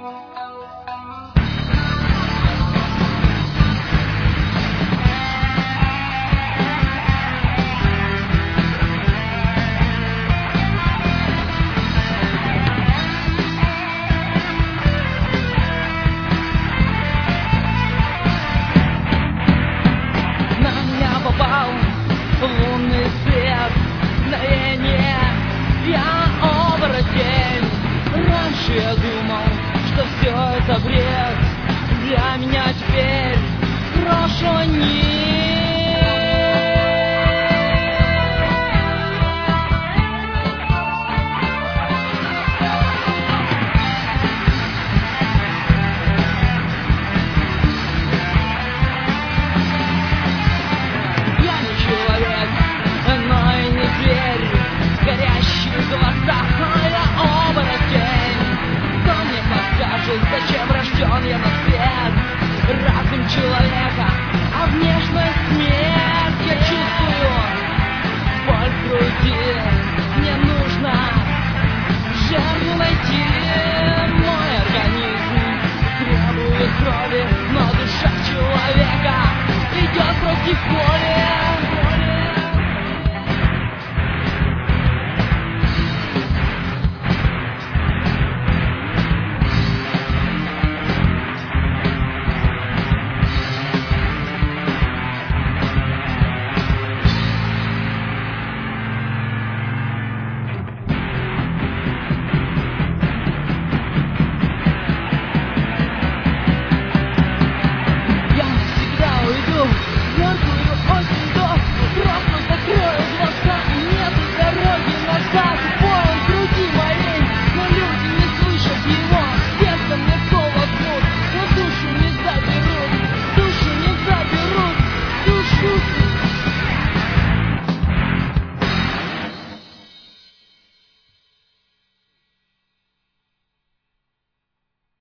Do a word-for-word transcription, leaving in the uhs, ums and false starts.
Лунный свет, мгновение, я оборотень. Раньше я думал, что все это бред. Для меня теперь прошлого нет. Я не человек, но и не зверь. Горящие глаза, я оборотень. Кто мне подскажет, зачем рожден я на свет? Разум человека